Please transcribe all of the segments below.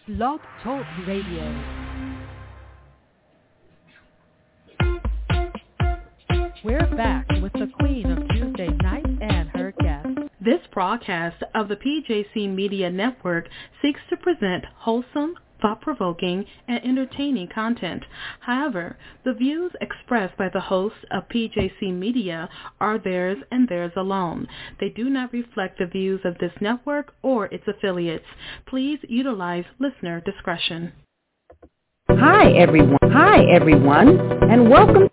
Blog Talk Radio. We're back with the Queen of Tuesday Night and her guests. This broadcast of the PJC Media Network seeks to present wholesome, thought-provoking, and entertaining content. However, the views expressed by the hosts of PJC Media are theirs and theirs alone. They do not reflect the views of this network or its affiliates. Please utilize listener discretion. Hi everyone, and welcome.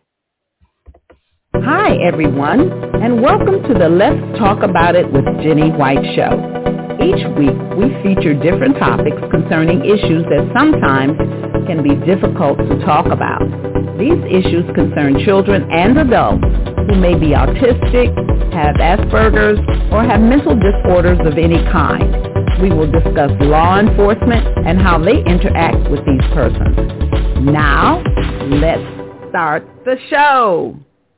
Hi everyone, and welcome to the Let's Talk About It with Jenny White show. Each week, we feature different topics concerning issues that sometimes can be difficult to talk about. These issues concern children and adults who may be autistic, have Asperger's, or have mental disorders of any kind. We will discuss law enforcement and how they interact with these persons. Now, let's start the show.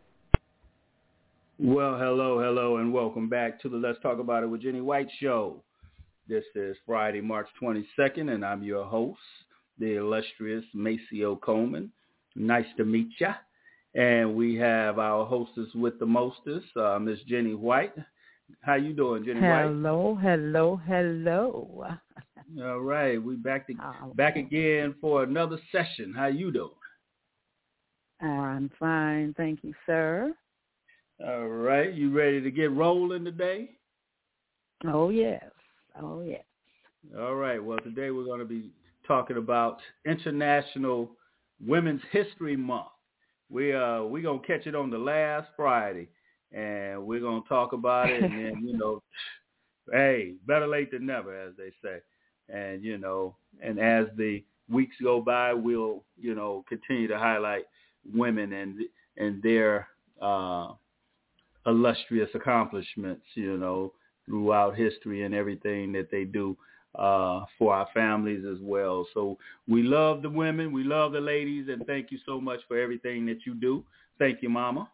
Well, hello, and welcome back to the Let's Talk About It with Jenny White show. This is Friday, March 22nd, and I'm your host, the illustrious Maceo Coleman. Nice to meet ya. And we have our hostess with the mostest, Miss Jenny White. How you doing, Jenny White? Hello. All right, we back again for another session. How you doing? I'm fine, thank you, sir. All right, you ready to get rolling today? Oh, yes. All right. Well, today we're going to be talking about International Women's History Month. We're going to catch it on the last Friday, and we're going to talk about it. And then, hey, better late than never, as they say. And, and as the weeks go by, we'll, continue to highlight women and their illustrious accomplishments, throughout history and everything that they do for our families as well. So we love the women, we love the ladies, and thank you so much for everything that you do. Thank you, Mama.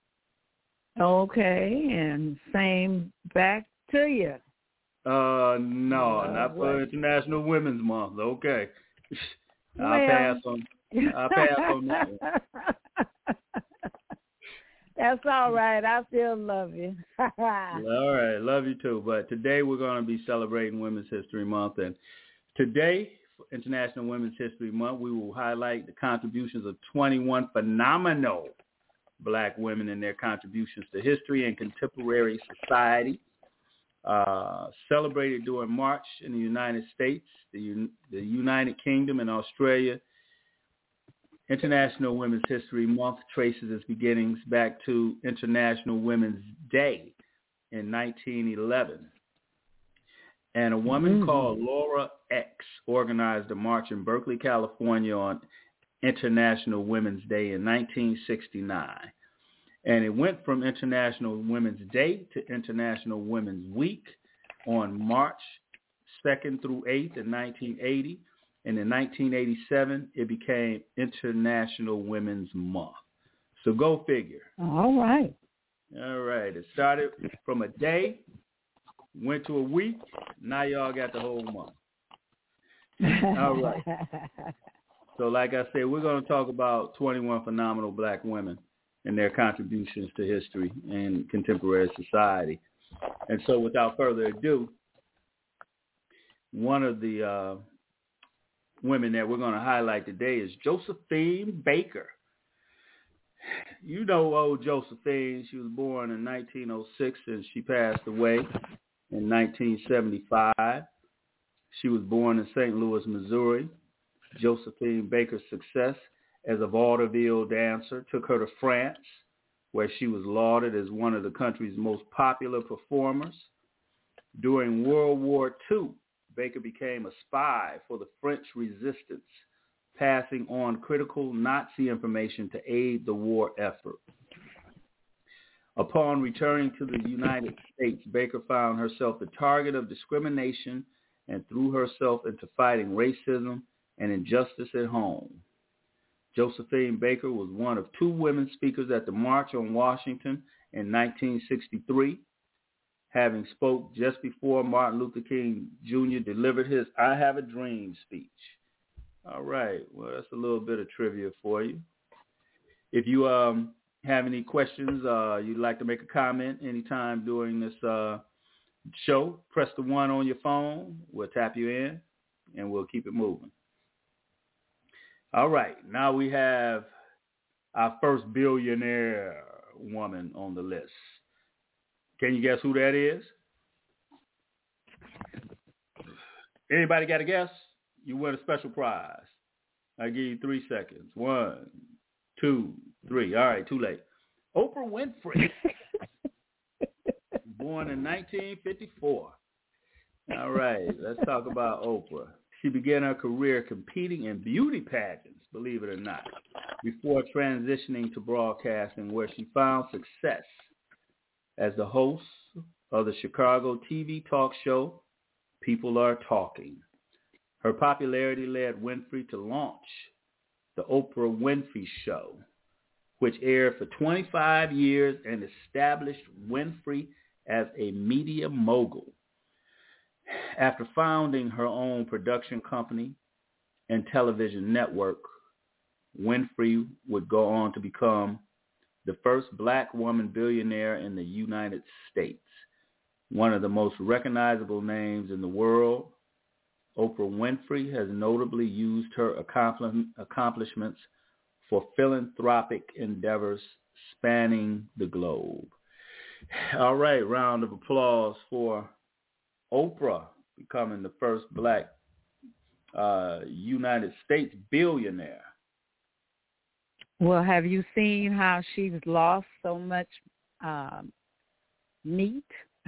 Okay, and same back to you. No, not for International Women's Month. Okay. I'll pass on that one. That's all right. I still love you. All right. Love you too. But today we're going to be celebrating Women's History Month. And today, for International Women's History Month, we will highlight the contributions of 21 phenomenal Black women and their contributions to history and contemporary society. Celebrated during March in the United States, the United Kingdom, and Australia. International Women's History Month traces its beginnings back to International Women's Day in 1911. And a woman called Laura X organized a march in Berkeley, California on International Women's Day in 1969. And it went from International Women's Day to International Women's Week on March 2nd through 8th in 1980. And in 1987, it became International Women's Month. So go figure. All right. It started from a day, went to a week. Now y'all got the whole month. All right. So like I said, we're going to talk about 21 phenomenal Black women and their contributions to history and contemporary society. And so without further ado, one of the women that we're going to highlight today is Josephine Baker. You know old Josephine. She was born in 1906 and she passed away in 1975. She was born in St. Louis, Missouri. Josephine Baker's success as a vaudeville dancer took her to France, where she was lauded as one of the country's most popular performers. During World War II, Baker became a spy for the French resistance, passing on critical Nazi information to aid the war effort. Upon returning to the United States, Baker found herself the target of discrimination and threw herself into fighting racism and injustice at home. Josephine Baker was one of 2 women speakers at the March on Washington in 1963. having spoke just before Martin Luther King Jr. delivered his I Have a Dream speech. All right. Well, that's a little bit of trivia for you. If you have any questions, you'd like to make a comment anytime during this show, press the 1 on your phone. We'll tap you in, and we'll keep it moving. All right. Now we have our first billionaire woman on the list. Can you guess who that is? Anybody got a guess? You win a special prize. I give you 3 seconds. 1, 2, 3. All right, too late. Oprah Winfrey. Born in 1954. All right, let's talk about Oprah. She began her career competing in beauty pageants, believe it or not, before transitioning to broadcasting, where she found success as the host of the Chicago TV talk show People Are Talking. Her popularity led Winfrey to launch the Oprah Winfrey Show, which aired for 25 years and established Winfrey as a media mogul. After founding her own production company and television network, Winfrey would go on to become the first black woman billionaire in the United States. One of the most recognizable names in the world, Oprah Winfrey has notably used her accomplishments for philanthropic endeavors spanning the globe. All right, round of applause for Oprah becoming the first black United States billionaire. Well, have you seen how she's lost so much meat?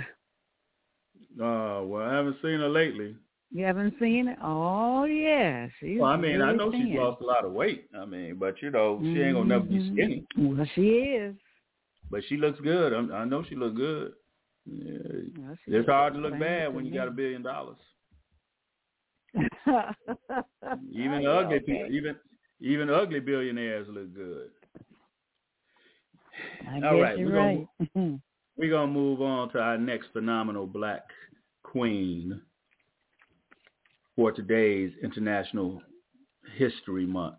Well, I haven't seen her lately. You haven't seen it? Oh, yeah. Well, I mean, I know she's lost a lot of weight. I mean, but, you know, she ain't going to never be skinny. Well, she is. But she looks good. I know she looks good. Yeah. Well, it's hard to look bad when you got $1 billion. Even ugly people, even ugly billionaires look good. All right, you're right. We're going to move on to our next phenomenal black queen for today's International History Month.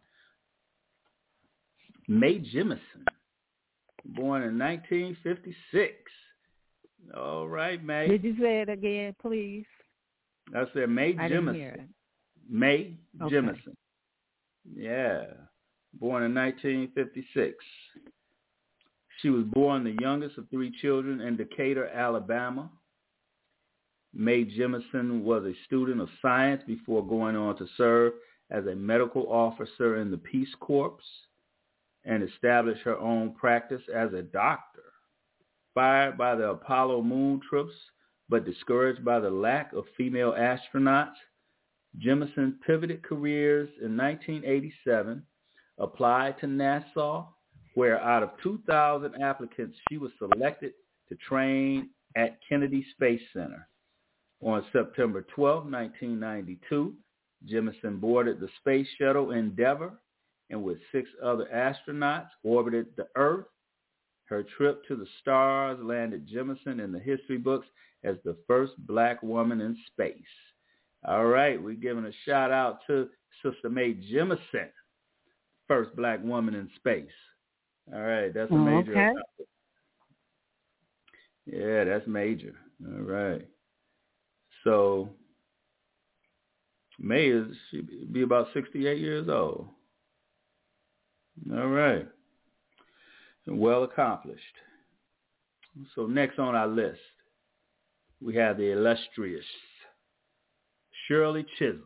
Mae Jemison, born in 1956. All right, Mae. Did you say it again, please? I said Mae Jemison. Mae Jemison. Yeah. Born in 1956. She was born the youngest of 3 children in Decatur, Alabama. Mae Jemison was a student of science before going on to serve as a medical officer in the Peace Corps and establish her own practice as a doctor. Inspired by the Apollo moon trips, but discouraged by the lack of female astronauts, Jemison pivoted careers in 1987, applied to NASA, where out of 2,000 applicants, she was selected to train at Kennedy Space Center. On September 12, 1992, Jemison boarded the Space Shuttle Endeavour and with 6 other astronauts orbited the Earth. Her trip to the stars landed Jemison in the history books as the first black woman in space. All right, we're giving a shout out to Sister Mae Jemison, first black woman in space. All right, that's a major. Okay. Yeah, that's major. All right. So Mae she'd be about 68 years old. All right. Well accomplished. So next on our list, we have the illustrious Shirley Chisholm.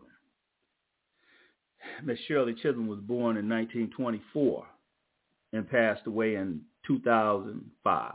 Miss Shirley Chisholm was born in 1924 and passed away in 2005.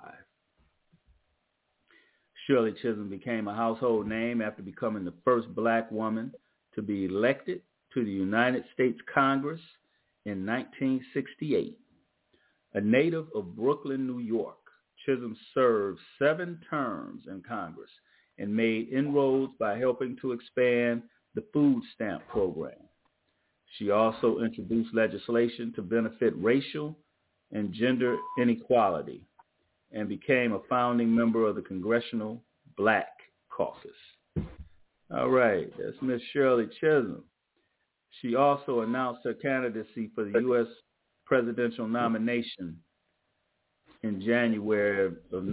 Shirley Chisholm became a household name after becoming the first black woman to be elected to the United States Congress in 1968. A native of Brooklyn, New York, Chisholm served 7 terms in Congress and made inroads by helping to expand the food stamp program. She also introduced legislation to benefit racial and gender inequality and became a founding member of the Congressional Black Caucus. All right, that's Miss Shirley Chisholm. She also announced her candidacy for the U.S. presidential nomination in January of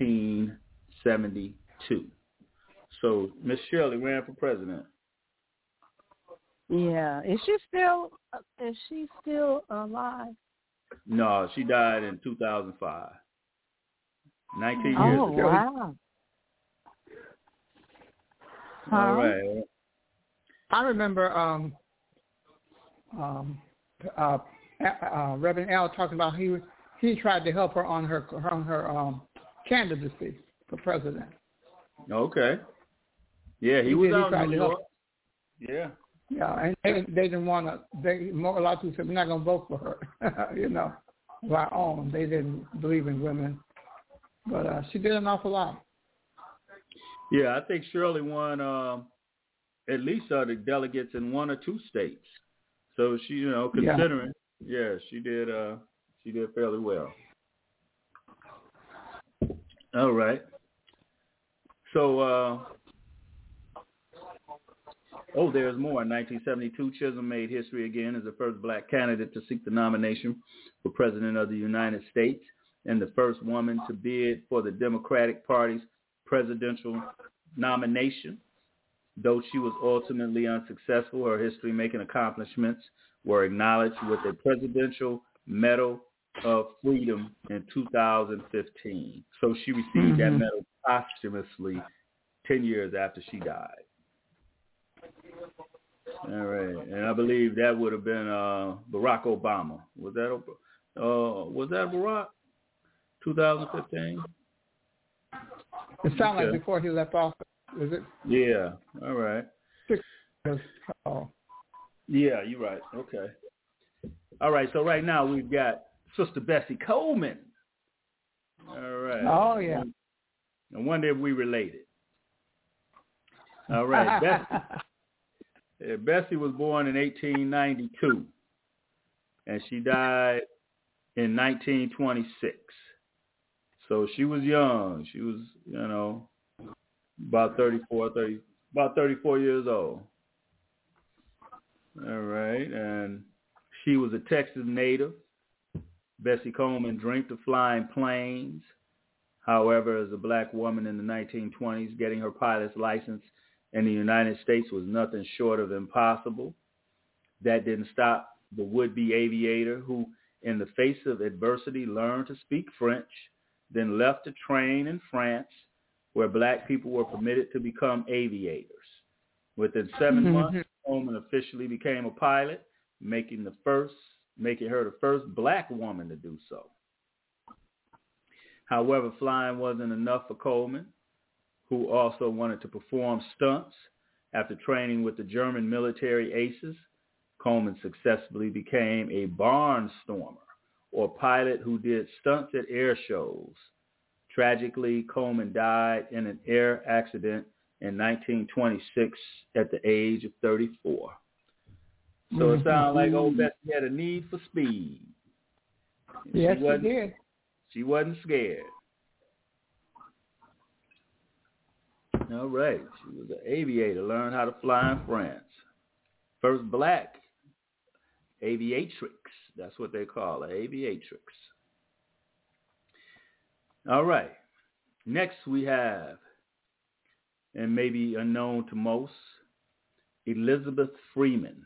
1972. So Miss Shirley ran for president. Yeah. Is she still alive? No, she died in 2005. 19 years Oh, ago. wow. All right. I remember Reverend Al talking about he tried to help her on her candidacy for president. Okay. Yeah, he was out in New York. Yeah. Yeah, and they didn't want to. A lot of people said, we're not going to vote for her. Of our own. They didn't believe in women, but she did an awful lot. Yeah, I think Shirley won at least the delegates in one or two states. So she, considering, she did fairly well. All right. So, there's more. In 1972, Chisholm made history again as the first black candidate to seek the nomination for President of the United States and the first woman to bid for the Democratic Party's presidential nomination. Though she was ultimately unsuccessful, her history-making accomplishments were acknowledged with a Presidential Medal of Freedom in 2015. So she received that medal posthumously 10 years after she died. All right, and I believe that would have been Barack Obama. Was that Barack? 2015. It sounded like before he left office. Is it? Yeah. All right. 6 years. Oh. Yeah, you're right. Okay. All right. So right now we've got Sister Bessie Coleman. All right. Oh yeah. I wonder if we related. All right. Bessie was born in 1892, and she died in 1926. So she was young. She was, about 34 years old. All right, and she was a Texas native. Bessie Coleman dreamed of flying planes. However, as a black woman in the 1920s, getting her pilot's license in the United States was nothing short of impossible. That didn't stop the would-be aviator who, in the face of adversity, learned to speak French, then left to train in France, where black people were permitted to become aviators. Within 7 months, Coleman officially became a pilot, making her the first black woman to do so. However, flying wasn't enough for Coleman, who also wanted to perform stunts. After training with the German military aces, Coleman successfully became a barnstormer, or pilot who did stunts at air shows. Tragically, Coleman died in an air accident in 1926 at the age of 34. So it sounds like old Bessie had a need for speed. Yes, she did. She wasn't scared. All right. She was an aviator, learned how to fly in France. First black aviatrix. That's what they call her, aviatrix. All right. Next we have, and maybe unknown to most, Elizabeth Freeman.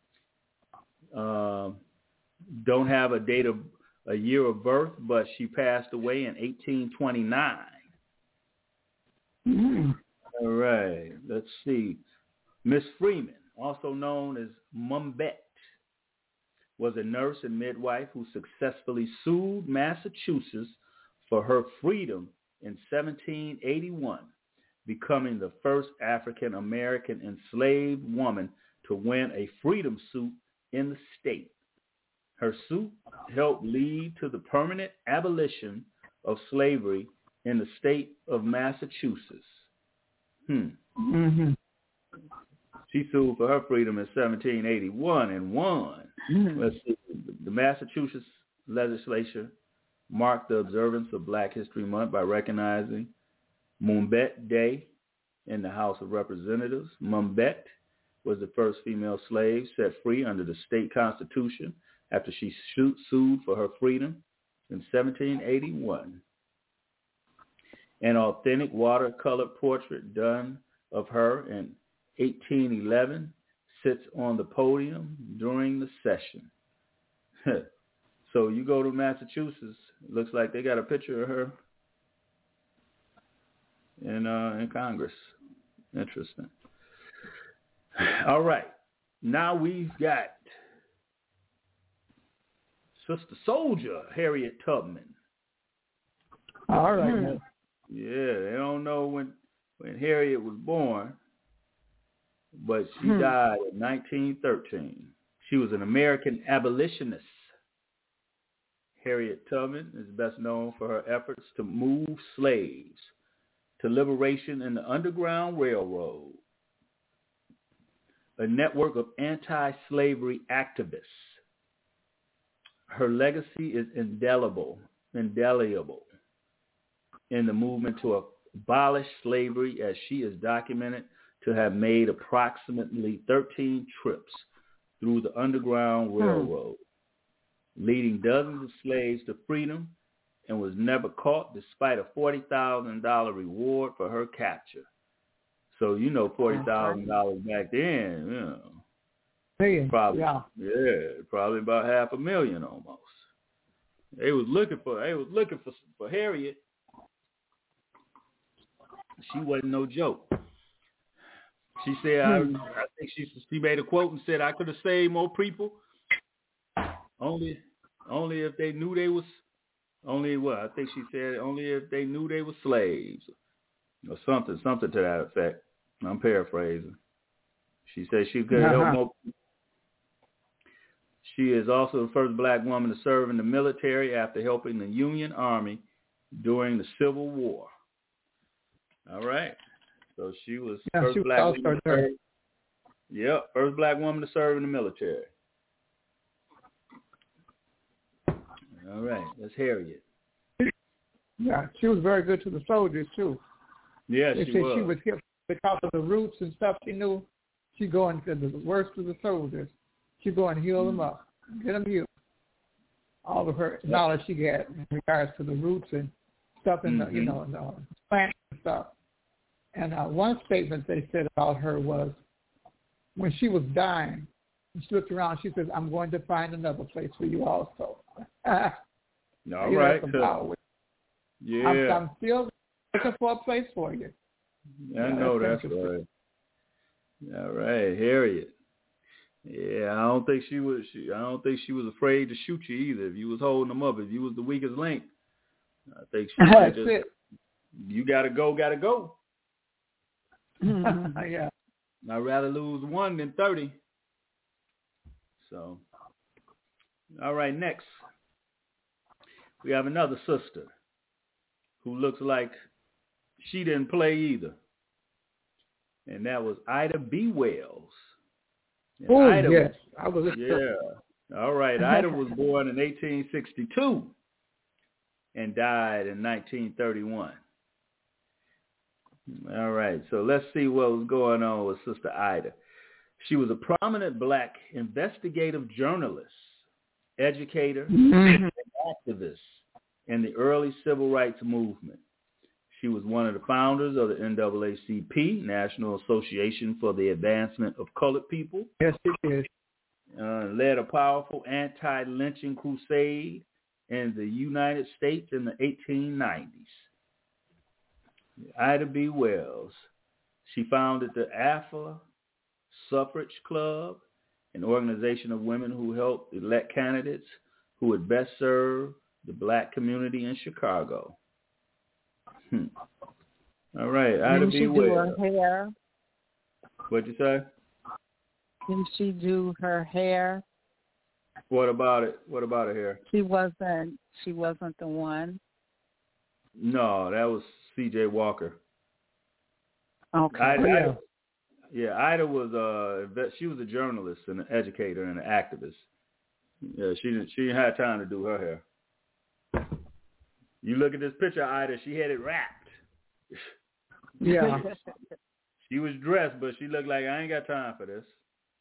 Don't have a year of birth, but she passed away in 1829. All right. Let's see. Miss Freeman, also known as Mumbette, was a nurse and midwife who successfully sued Massachusetts for her freedom in 1781, becoming the first African-American enslaved woman to win a freedom suit in the state. Her suit helped lead to the permanent abolition of slavery in the state of Massachusetts. She sued for her freedom in 1781 and won. Let's see. The Massachusetts legislature marked the observance of Black History Month by recognizing Mumbet Day in the House of Representatives. Mumbet was the first female slave set free under the state constitution after she sued for her freedom in 1781. An authentic watercolor portrait done of her in 1811 sits on the podium during the session. So you go to Massachusetts, looks like they got a picture of her in Congress. Interesting. All right. Now we've got Sister Soldier, Harriet Tubman. All right. Yeah, they don't know when Harriet was born, but she died in 1913. She was an American abolitionist. Harriet Tubman is best known for her efforts to move slaves to liberation in the Underground Railroad, a network of anti-slavery activists. Her legacy is indelible in the movement to abolish slavery, as she is documented to have made approximately 13 trips through the Underground Railroad, leading dozens of slaves to freedom, and was never caught despite a $40,000 reward for her capture. So, you know, $40,000 back then, probably about $500,000 almost. They was looking for Harriet. She wasn't no joke. She said, I think she made a quote and said, I could have saved more people. Only if they knew they was, I think she said, only if they knew they were slaves. Or something to that effect. I'm paraphrasing. She said she could help more. She is also the first black woman to serve in the military after helping the Union Army during the Civil War. All right. So she was first black woman to serve. Yep, first black woman to serve in the military. All right, that's Harriet. Yeah, she was very good to the soldiers too. Yeah, she was. She was hip because of the roots and stuff she knew. She'd go into the worst of the soldiers. She'd go and heal them up, get them healed. All of her knowledge she had in regards to the roots and stuff in the, in the plants and stuff. And one statement they said about her was, when she was dying, she looked around, she said, I'm going to find another place for you also. All right. Yeah. I'm still looking for a place for you. I know that's right. All right, Harriet. Yeah, I don't think she was afraid to shoot you either. If you was holding them up, if you was the weakest link, I think she just, you gotta go. Yeah. I'd rather lose 1 than 30. So, all right, next. We have another sister who looks like she didn't play either. And that was Ida B. Wells. Oh, yes. All right. Ida was born in 1862 and died in 1931. All right. So let's see what was going on with Sister Ida. She was a prominent black investigative journalist, educator, and activist in the early civil rights movement. She was one of the founders of the NAACP, National Association for the Advancement of Colored People. Yes, she did. Led a powerful anti-lynching crusade in the United States in the 1890s. Ida B. Wells. She founded the AFA Suffrage Club, an organization of women who helped elect candidates who would best serve the black community in Chicago. All right, Ida B. Wells. Didn't she do her hair? What'd you say? Didn't she do her hair? What about it? What about her hair? She wasn't the one. No, that was C.J. Walker. Okay. Ida was she was a journalist and an educator and an activist. Yeah, she didn't have time to do her hair. You look at this picture of Ida, she had it wrapped. Yeah. She was dressed, but she looked like, I ain't got time for this.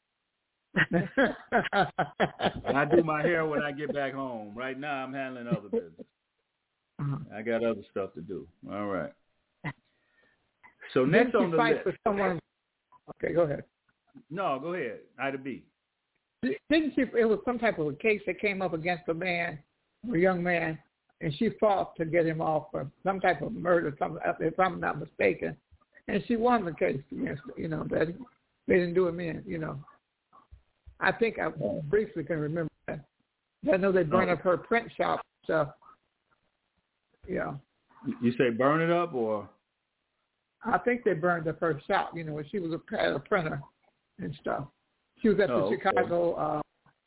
I do my hair when I get back home. Right now, I'm handling other business. I got other stuff to do. All right. So next on the list. For someone? Okay, go ahead. No, go ahead. Ida B. Didn't she? It was some type of a case that came up against a young man, and she fought to get him off for some type of murder, if I'm not mistaken. And she won the case against, that they didn't do him in, I think I briefly can remember that. I know they burned up her print shop stuff. Yeah. You say burn it up, or? I think they burned up her shop, when she was a printer and stuff. She was at the Chicago,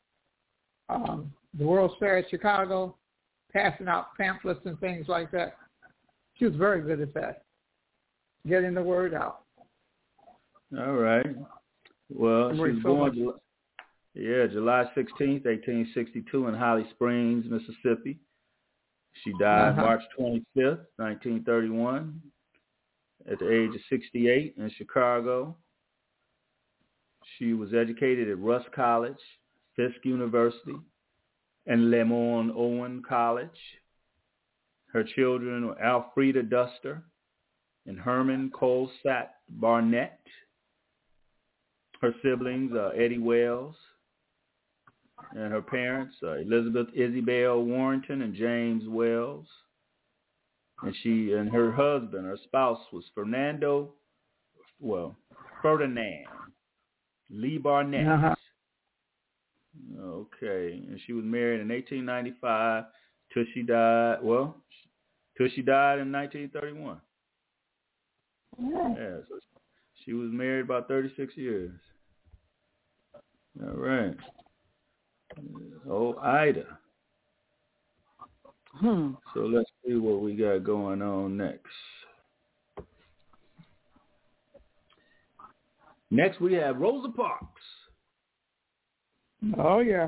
the World's Fair at Chicago, passing out pamphlets and things like that. She was very good at that, getting the word out. All right. Well, she was born July 16th, 1862 in Holly Springs, Mississippi. She died March 25th, 1931, at the age of 68 in Chicago. She was educated at Russ College, Fisk University, and Lemon Owen College. Her children were Alfreda Duster and Herman Colsack Barnett. Her siblings are Eddie Wells, and her parents are Elizabeth Isabel Warrington and James Wells. And she and her husband, her spouse, was Ferdinand Lee Barnett. Okay, and she was married in 1895 till she died in 1931. Yeah, so she was married about 36 years. All right. Oh, Ida. So let's see what we got going on next. Next, we have Rosa Parks. Oh, yeah.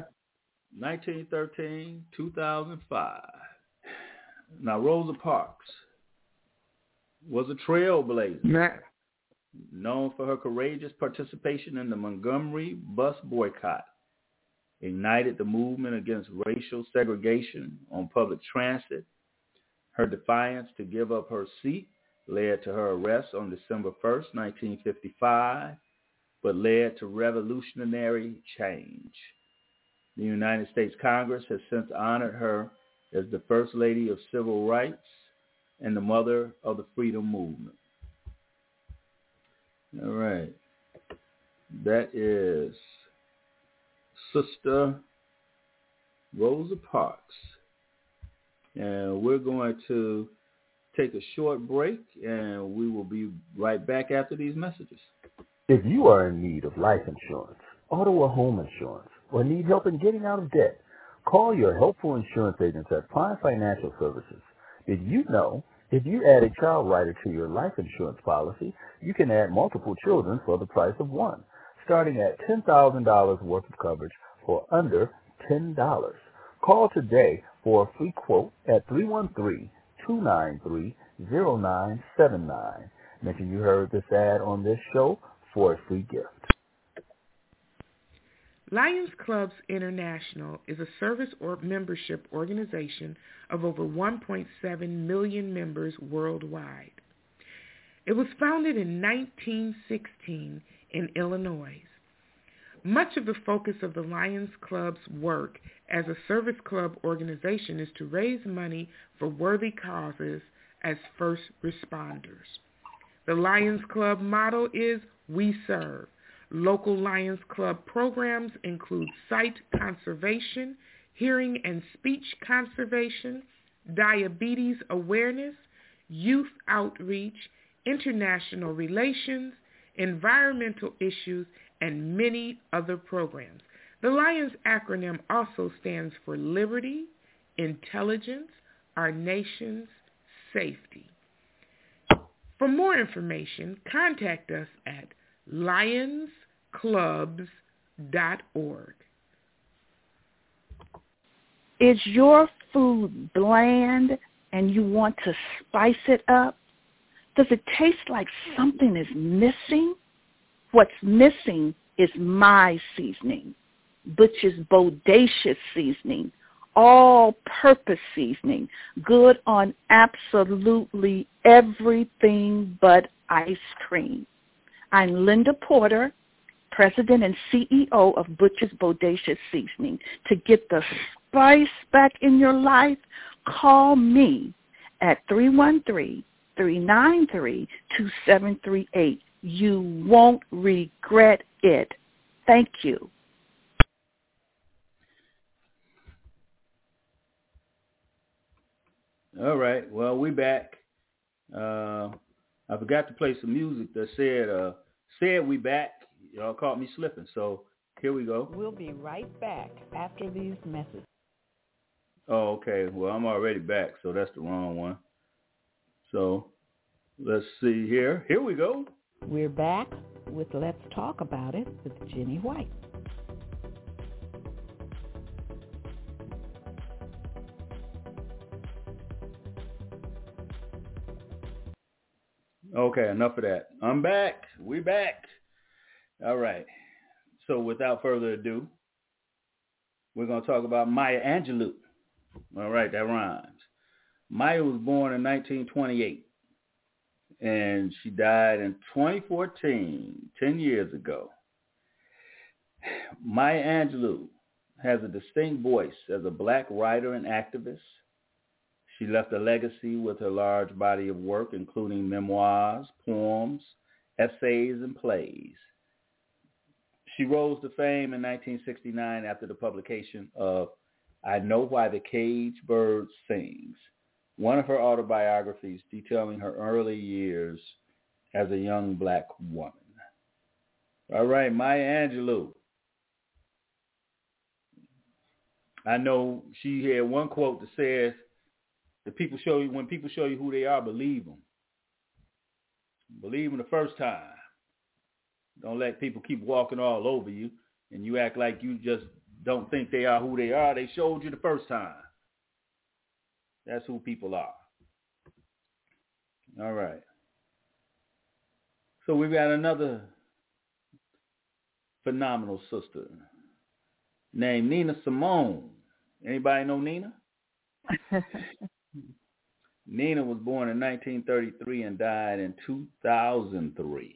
1913, 2005. Now, Rosa Parks was a trailblazer, known for her courageous participation in the Montgomery bus boycott, ignited the movement against racial segregation on public transit. Her defiance to give up her seat led to her arrest on December 1st, 1955, but led to revolutionary change. The United States Congress has since honored her as the First Lady of Civil Rights and the mother of the freedom movement. All right. That is Sister Rosa Parks. And we're going to take a short break, and we will be right back after these messages. If you are in need of life insurance, auto or home insurance, or need help in getting out of debt, call your helpful insurance agents at Prime Financial Services. Did you know if you add a child rider to your life insurance policy, you can add multiple children for the price of one, starting at $10,000 worth of coverage for under $10. Call today for a free quote at 313-293-0979. Mention you heard this ad on this show for a free gift. Lions Clubs International is a service or membership organization of over 1.7 million members worldwide. It was founded in 1916 in Illinois. Much of the focus of the Lions Club's work as a service club organization is to raise money for worthy causes as first responders. The Lions Club motto is "We Serve." Local Lions Club programs include sight conservation, hearing and speech conservation, diabetes awareness, youth outreach, international relations, environmental issues, and many other programs. The Lions acronym also stands for Liberty, Intelligence, Our Nation's Safety. For more information, contact us at lionsclubs.org. Is your food bland and you want to spice it up? Does it taste like something is missing? What's missing is my seasoning, Butch's Bodacious seasoning, all-purpose seasoning, good on absolutely everything but ice cream. I'm Linda Porter, President and CEO of Butch's Bodacious Seasoning. To get the spice back in your life, call me at 313-393-2738. You won't regret it. Thank you. All right. Well, we back. I forgot to play some music that said we back. Y'all caught me slipping. So here we go. We'll be right back after these messages. Oh, okay. Well, I'm already back, so that's the wrong one. So let's see here. Here we go. We're back with Let's Talk About It with Jenny White. Okay, enough of that. I'm back. We back. All right. So without further ado, we're going to talk about Maya Angelou. All right, that rhymes. Maya was born in 1928, and she died in 2014, 10 years ago. Maya Angelou has a distinct voice as a black writer and activist. She left a legacy with her large body of work, including memoirs, poems, essays, and plays. She rose to fame in 1969 after the publication of I Know Why the Caged Bird Sings, one of her autobiographies detailing her early years as a young black woman. All right, Maya Angelou. I know she had one quote that says, when people show you who they are, believe them. Believe them the first time. Don't let people keep walking all over you and you act like you just don't think they are who they are. They showed you the first time. That's who people are. All right. So we've got another phenomenal sister named Nina Simone. Anybody know Nina? Nina was born in 1933 and died in 2003.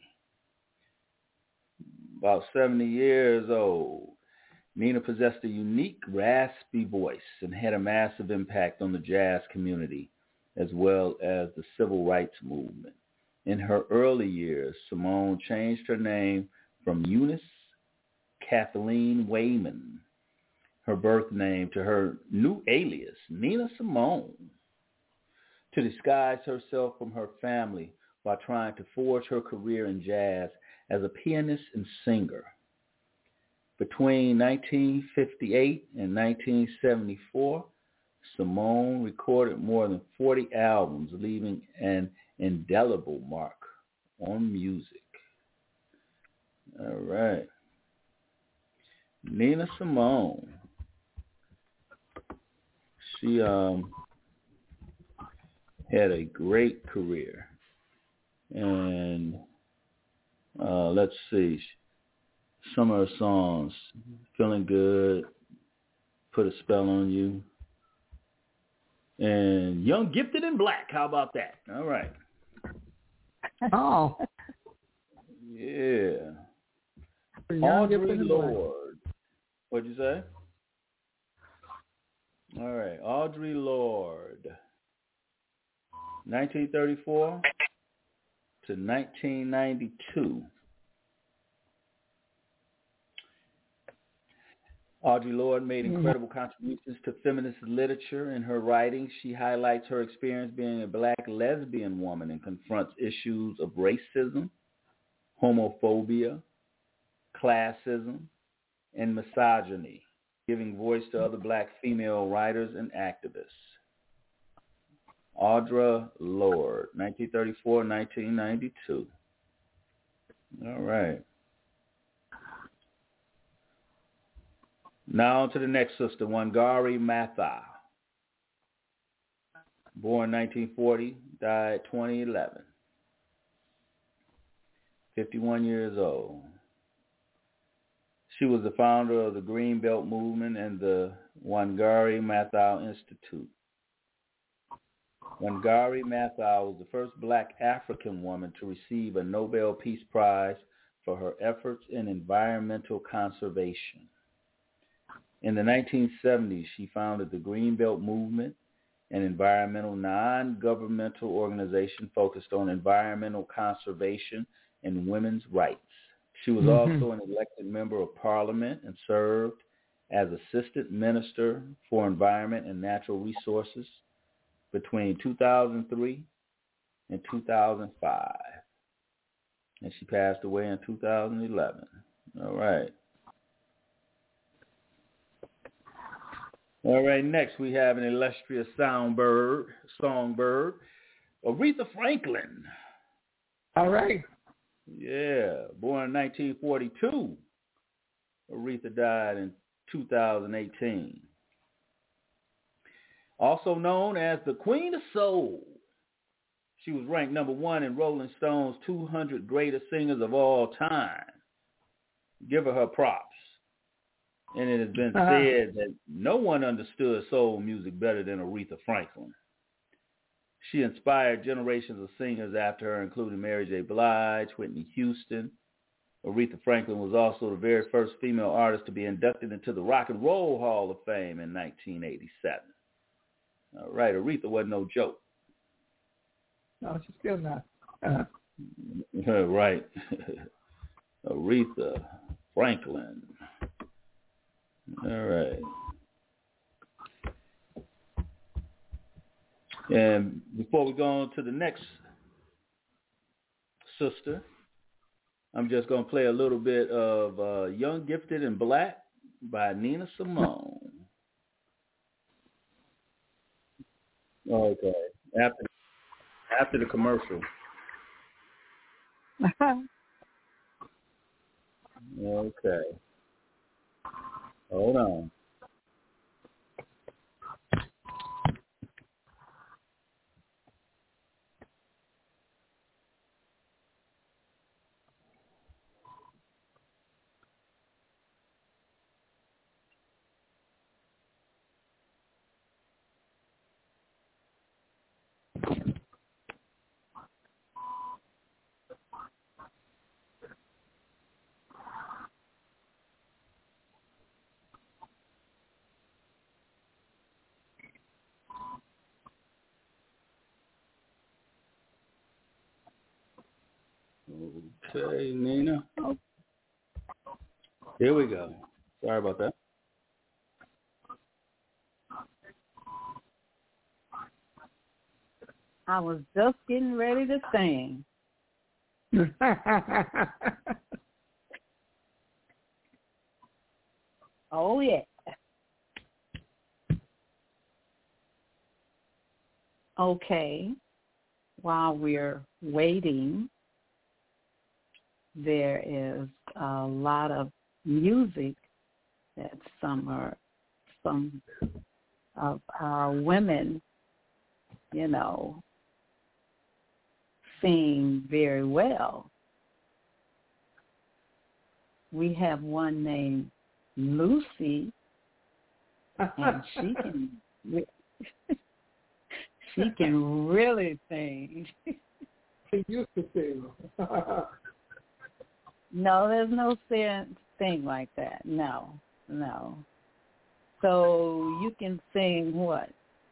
About 70 years old. Nina possessed a unique, raspy voice and had a massive impact on the jazz community as well as the civil rights movement. In her early years, Simone changed her name from Eunice Kathleen Wayman, her birth name, to her new alias, Nina Simone, to disguise herself from her family while trying to forge her career in jazz as a pianist and singer. Between 1958 and 1974, Simone recorded more than 40 albums, leaving an indelible mark on music. All right. Nina Simone. She had a great career. And let's see. Some of her songs, Feeling Good, Put a Spell on You, and Young, Gifted, and Black. How about that? All right. Oh. Yeah. Young, Gifted, Audre and Black. Lorde. What'd you say? All right. Audre Lorde. 1934 to 1992. Audre Lorde made incredible contributions to feminist literature. In her writings, she highlights her experience being a black lesbian woman and confronts issues of racism, homophobia, classism, and misogyny, giving voice to other black female writers and activists. Audre Lorde, 1934-1992. All right. Now on to the next sister, Wangari Maathai. Born 1940, died 2011. 51 years old. She was the founder of the Green Belt Movement and the Wangari Maathai Institute. Wangari Maathai was the first black African woman to receive a Nobel Peace Prize for her efforts in environmental conservation. In the 1970s, she founded the Green Belt Movement, an environmental non-governmental organization focused on environmental conservation and women's rights. She was also an elected member of Parliament and served as Assistant Minister for Environment and Natural Resources between 2003 and 2005. And she passed away in 2011. All right. All right, next we have an illustrious songbird, Aretha Franklin. All right. Yeah, born in 1942. Aretha died in 2018. Also known as the Queen of Soul. She was ranked number 1 in Rolling Stone's 200 greatest singers of all time. Give her props. And it has been said that no one understood soul music better than Aretha Franklin. She inspired generations of singers after her, including Mary J. Blige, Whitney Houston. Aretha Franklin was also the very first female artist to be inducted into the Rock and Roll Hall of Fame in 1987. All right, Aretha wasn't no joke. No, she's still not. Right. Aretha Franklin. All right. And before we go on to the next sister, I'm just going to play a little bit of Young, Gifted, and Black by Nina Simone. Okay. After the commercial. Okay. Hold on. Okay, Nina. Here we go. Sorry about that. I was just getting ready to sing. Oh, yeah. Okay. While we're waiting, there is a lot of music that some of our women, sing very well. We have one named Lucy, and she can really sing. She used to sing. No, there's no thing like that. No. So you can sing what?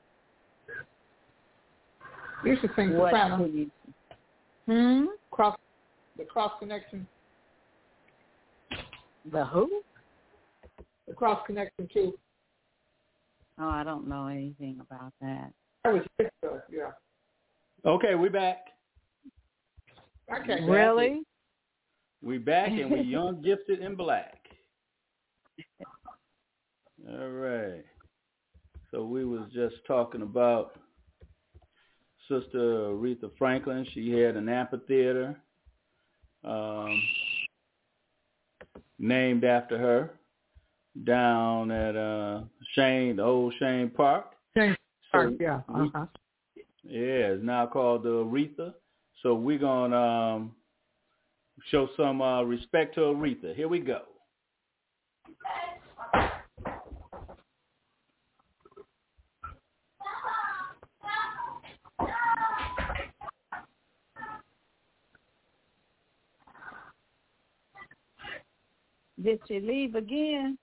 You should sing soprano. The cross connection. The who? The cross connection too. Oh, I don't know anything about that. That was his stuff, yeah. Okay, we back. Okay. Really? We back and we young, gifted, and black. All right. So we was just talking about Sister Aretha Franklin. She had an amphitheater named after her down at the old Shane Park. Shane Park, yeah. Yeah, it's now called the Aretha. So we're going to show some respect to Aretha. Here we go. Did she leave again?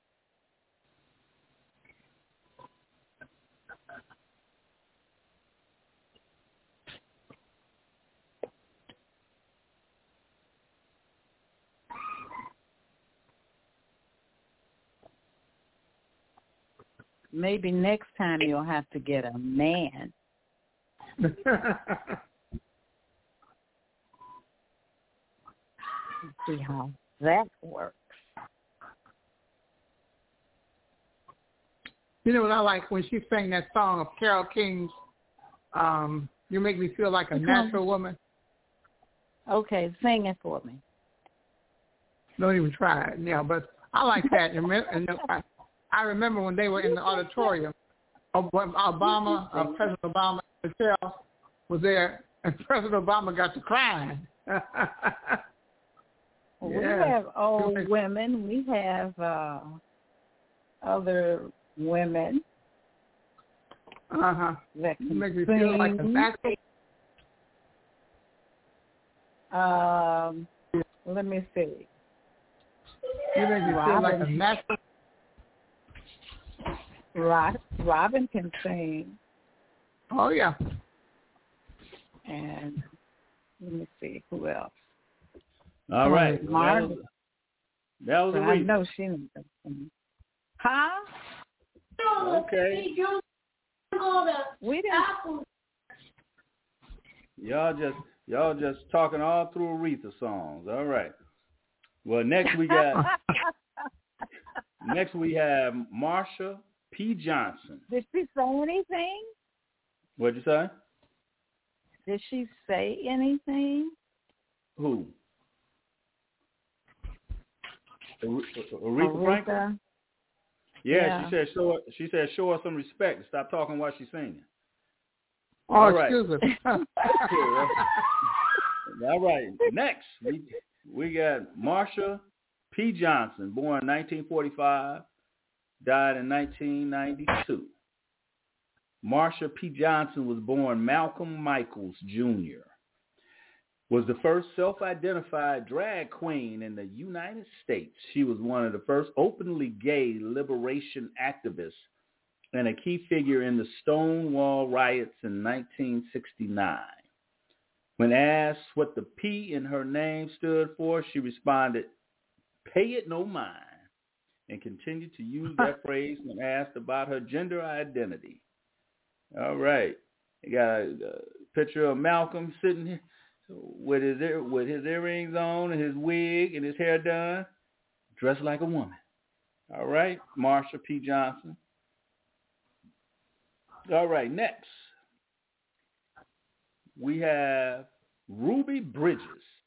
Maybe next time you'll have to get a man. See how that works. You know what I like when she sang that song of Carole King's, You Make Me Feel Like a Natural Woman? Okay, sing it for me. Don't even try it. Yeah, but I like that. And I remember when they were in the auditorium, President Obama and Michelle was there, and President Obama got to crying. We have old women. We have other women. That can make me sing. feel like a natural. Let me see. You make me feel like a natural. Robin can sing. Oh, yeah. And let me see, who else? All right. That was Aretha. I know she didn't sing. Huh? Okay. We didn't. Y'all just talking all through Aretha songs. All right. Well, next we have Marsha P. Johnson. Did she say anything? What'd you say? Did she say anything? Who? Aretha Franklin? Yeah, she said show her some respect. Stop talking while she's singing. Oh, all right. Excuse me. All right. Next, we got Marsha P. Johnson, born in 1945, died in 1992. Marsha P. Johnson was born Malcolm Michaels Jr., was the first self-identified drag queen in the United States. She was one of the first openly gay liberation activists and a key figure in the Stonewall riots in 1969. When asked what the P in her name stood for, she responded, "Pay it no mind," and continued to use that phrase when asked about her gender identity. All right. You got a picture of Malcolm sitting here with his earrings on and his wig and his hair done, dressed like a woman. All right, Marsha P. Johnson. All right, next we have Ruby Bridges.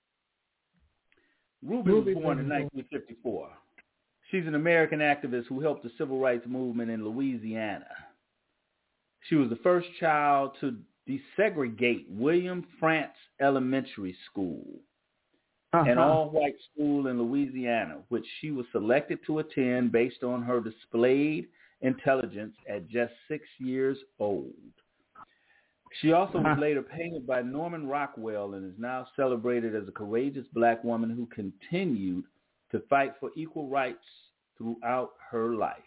Ruby was born in 1954. She's an American activist who helped the civil rights movement in Louisiana. She was the first child to desegregate William Frantz Elementary School, an all-white school in Louisiana, which she was selected to attend based on her displayed intelligence at just 6 years old. She also was later painted by Norman Rockwell and is now celebrated as a courageous black woman who continued to fight for equal rights throughout her life.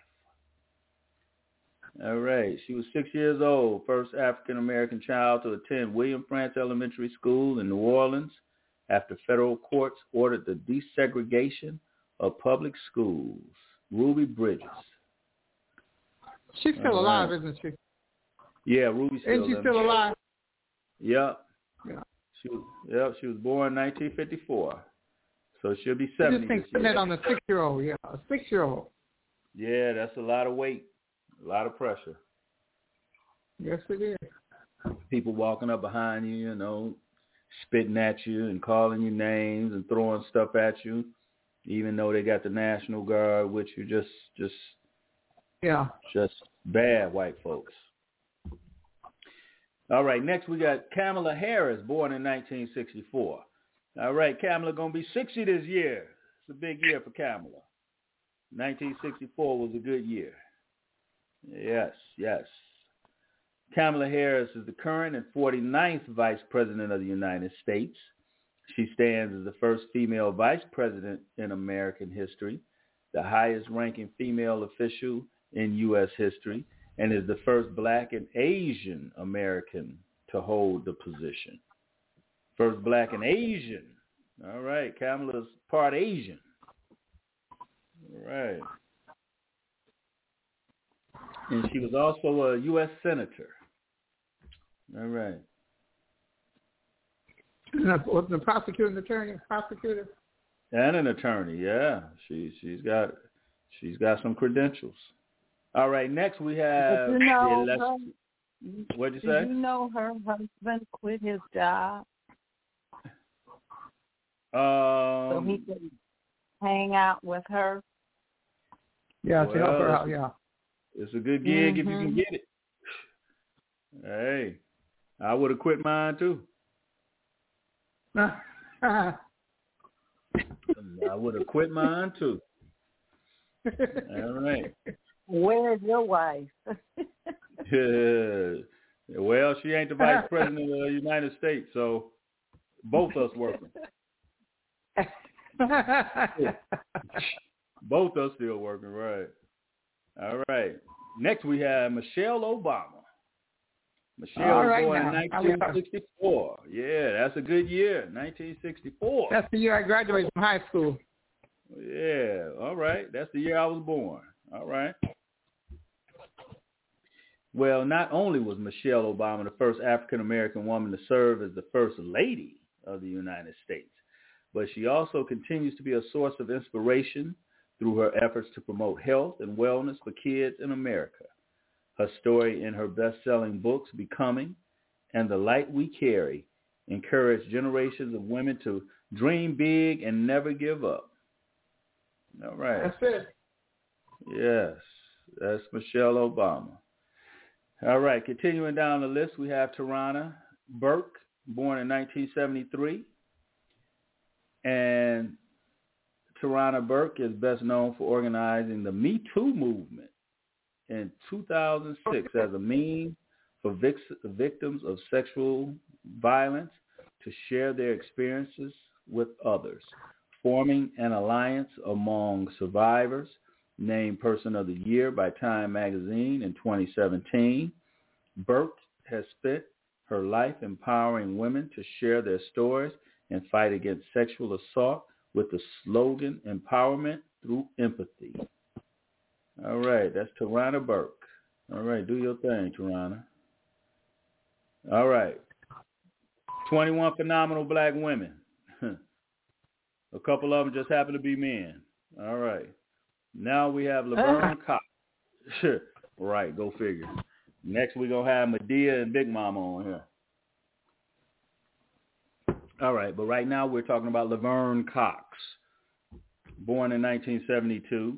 All right. She was 6 years old, first African-American child to attend William Frantz Elementary School in New Orleans after federal courts ordered the desegregation of public schools. Ruby Bridges. She's still alive, isn't she? Yeah, Ruby's still alive. Isn't she still alive? Yep. Yeah. She was born in 1954. So she'll be 70 I just think this year. that on a 6-year-old, a 6-year-old. Yeah, that's a lot of weight. A lot of pressure. Yes, it is. People walking up behind you, spitting at you and calling you names and throwing stuff at you, even though they got the National Guard with you. Just bad white folks. All right, next we got Kamala Harris, born in 1964. All right, Kamala going to be 60 this year. It's a big year for Kamala. 1964 was a good year. Yes, yes. Kamala Harris is the current and 49th Vice President of the United States. She stands as the first female vice president in American history, the highest-ranking female official in U.S. history, and is the first black and Asian American to hold the position. First black and Asian. All right, Kamala's part Asian. All right. And she was also a U.S. Senator. All right. Was the prosecuting attorney, prosecutor? And an attorney, yeah. She's got some credentials. All right, next we have what'd you say? Do you know her husband quit his job so he could hang out with her? Yeah, to help her out, yeah. It's a good gig if you can get it. Hey, I would have quit mine too. I would have quit mine too. All right. Where's your wife? Well, she ain't the vice president of the United States, so both us working. Both us still working, right. All right. Next we have Michelle Obama. Michelle was born in 1964. Yeah, that's a good year, 1964. That's the year I graduated from high school. Yeah, all right. That's the year I was born. All right. Well, not only was Michelle Obama the first African-American woman to serve as the first lady of the United States, but she also continues to be a source of inspiration through her efforts to promote health and wellness for kids in America. Her story in her best-selling books, Becoming and The Light We Carry, encouraged generations of women to dream big and never give up. All right. That's it. Yes, that's Michelle Obama. All right, continuing down the list, we have Tarana Burke, born in 1973. And Tarana Burke is best known for organizing the Me Too movement in 2006 as a means for victims of sexual violence to share their experiences with others, forming an alliance among survivors, named Person of the Year by Time Magazine in 2017. Burke has spent her life empowering women to share their stories and fight against sexual assault with the slogan, Empowerment Through Empathy. All right, that's Tarana Burke. All right, do your thing, Tarana. All right. 21 phenomenal black women. A couple of them just happen to be men. All right. Now we have Laverne Cox. Right, go figure. Next we're going to have Medea and Big Mama on here. All right, but right now we're talking about Laverne Cox, born in 1972,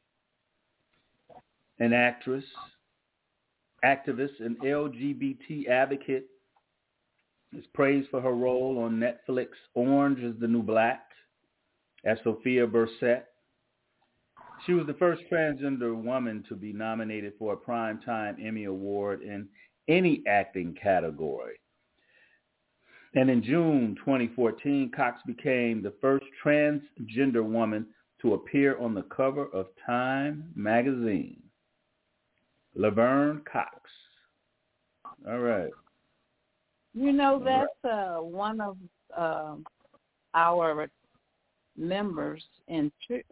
an actress, activist, and LGBT advocate, is praised for her role on Netflix Orange is the New Black as Sophia Bursett. She was the first transgender woman to be nominated for a Primetime Emmy Award in any acting category. And in June 2014, Cox became the first transgender woman to appear on the cover of Time magazine. Laverne Cox. All right. You know, that's one of our members in church.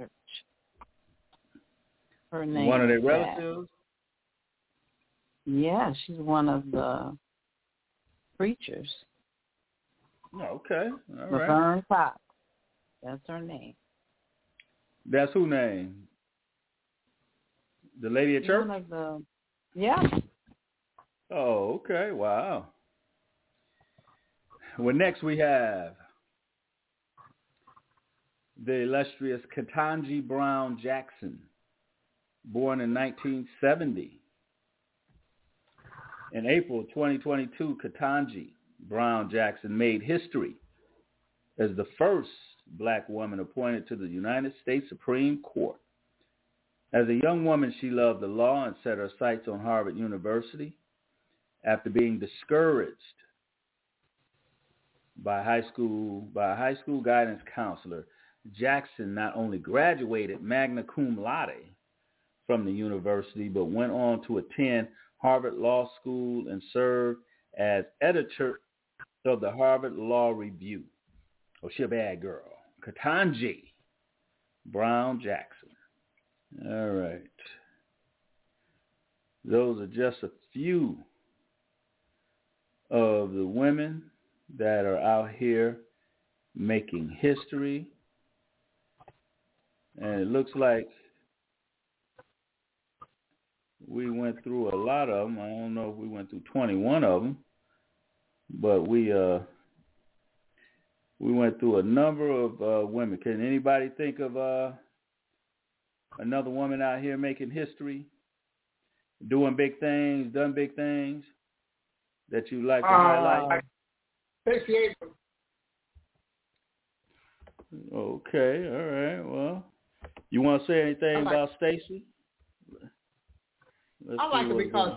Her name. One of their relatives? Yeah, she's one of the preachers. Okay. All right. Laverne Cox. That's her name. That's whose name? The lady at church? One of the, yeah. Oh, okay. Wow. Well, next we have the illustrious Ketanji Brown Jackson, born in 1970. In April 2022, Ketanji Brown Jackson made history as the first black woman appointed to the United States Supreme Court. As a young woman, she loved the law and set her sights on Harvard University. After being discouraged by a high school guidance counselor, Jackson not only graduated magna cum laude from the university, but went on to attend Harvard Law School and served as editor of the Harvard Law Review. Oh, she a bad girl. Ketanji Brown Jackson. All right. Those are just a few of the women that are out here making history. And it looks like we went through a lot of them. I don't know if we went through 21 of them, but we went through a number of women. Can anybody think of another woman out here making history, doing big things, done big things that you like to highlight? Stacey Abrams. Okay, all right. Well, you want to say anything about Stacey? I like her because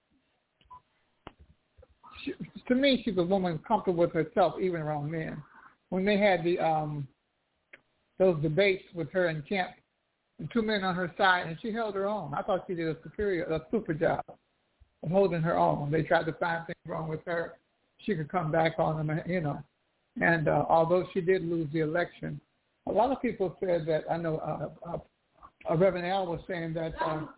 to me, she's a woman comfortable with herself, even around men. When they had those debates with her and Kemp, and two men on her side, and she held her own. I thought she did a super job of holding her own. They tried to find things wrong with her. She could come back on them, you know. And although she did lose the election, a lot of people said that, I know Reverend Al was saying that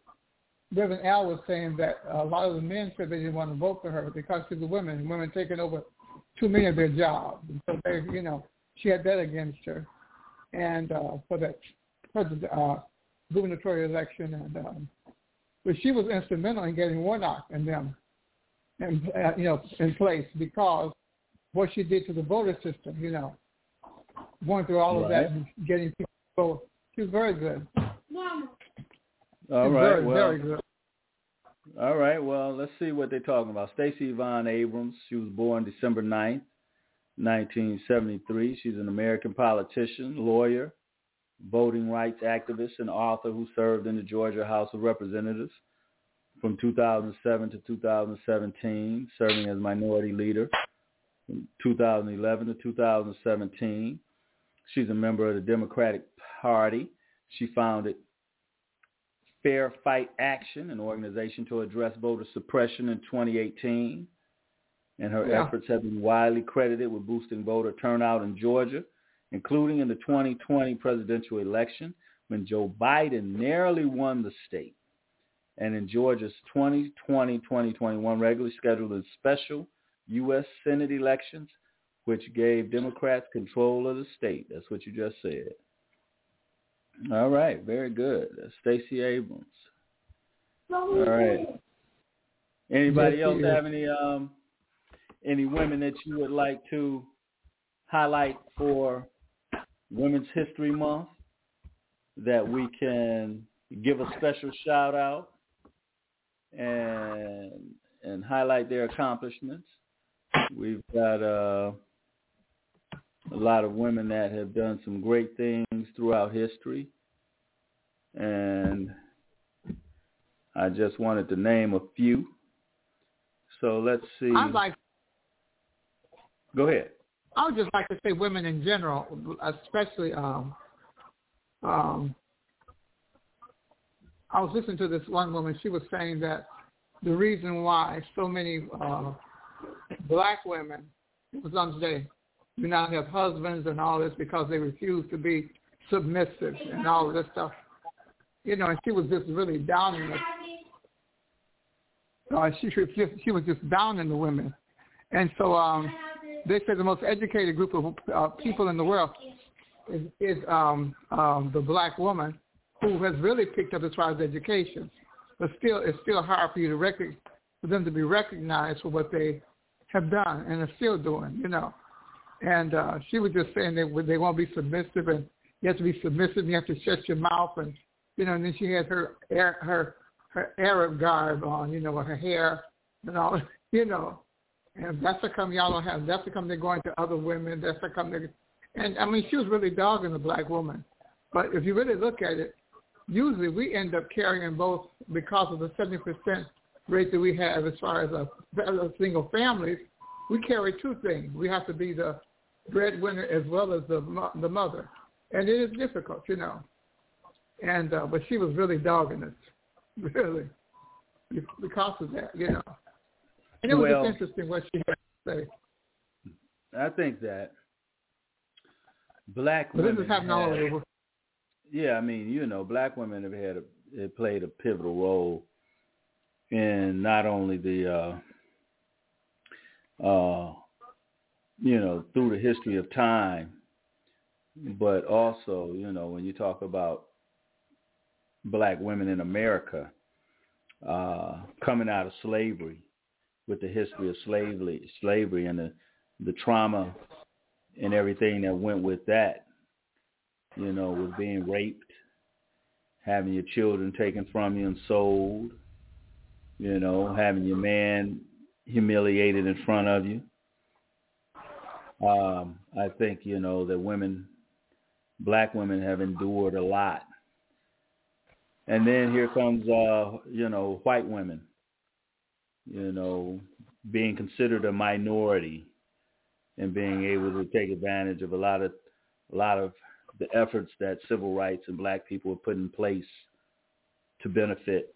a lot of the men said they didn't want to vote for her because she's a woman, and women taking over too many of their jobs. And so they, you know, she had that against her. And for that gubernatorial election, and but she was instrumental in getting Warnock and them, and in place because what she did to the voter system, you know, going through all of that and getting people to vote. She was very good. All right, very good. All right, well, let's see what they're talking about. Stacey Yvonne Abrams, she was born December 9th, 1973. She's an American politician, lawyer, voting rights activist, and author who served in the Georgia House of Representatives from 2007 to 2017, serving as minority leader from 2011 to 2017. She's a member of the Democratic Party. She founded Fair Fight Action, an organization to address voter suppression, in 2018. And her efforts have been widely credited with boosting voter turnout in Georgia, including in the 2020 presidential election when Joe Biden narrowly won the state, and in Georgia's 2020-2021 regularly scheduled and special U.S. Senate elections, which gave Democrats control of the state. That's what you just said. All right, very good. That's Stacey Abrams. All right. Anybody else have any women that you would like to highlight for Women's History Month that we can give a special shout out and highlight their accomplishments? We've got a lot of women that have done some great things throughout history, and I just wanted to name a few. So let's see. Go ahead. I would just like to say women in general, especially I was listening to this one woman. She was saying that the reason why so many black women, it was on today, do not have husbands and all this because they refuse to be submissive and all of this stuff. You know, and she was just really downing us. She was just downing the women. And so they said the most educated group of people in the world is the black woman, who has really picked up as far as education. But still, it's still hard for you to for them to be recognized for what they have done and are still doing, you know. And she was just saying they won't be submissive, and you have to be submissive. You have to shut your mouth, and you know. And then she had her Arab garb on, you know, with her hair and all, you know. And that's how come y'all don't have. That's how come they're going to other women. That's how come And, I mean, she was really dogging the black woman. But if you really look at it, usually we end up carrying both because of the 70% rate that we have as far as a single families. We carry two things. We have to be the breadwinner as well as the mother. And it is difficult, you know. And but she was really dogging us, really, because of that, you know. And it was just interesting what she had to say. I think that black women. This is happening all over. Yeah, I mean, you know, black women have played a pivotal role in not only the, you know, through the history of time, but also, you know, when you talk about black women in America coming out of slavery, with the history of slavery and the trauma and everything that went with that, you know, with being raped, having your children taken from you and sold, you know, having your man humiliated in front of you. I think, you know, that black women have endured a lot. And then here comes, you know, white women, you know, being considered a minority and being able to take advantage of a lot of the efforts that civil rights and black people have put in place to benefit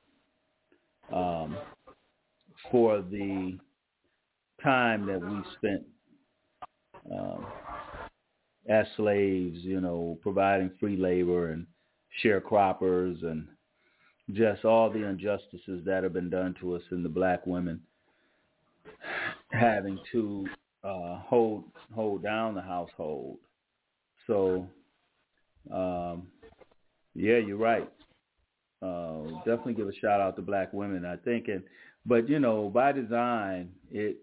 for the time that we spent as slaves, you know, providing free labor and sharecroppers and just all the injustices that have been done to us in the black women having to hold down the household. So, yeah, you're right. Definitely give a shout out to black women, I think. But, you know, by design, it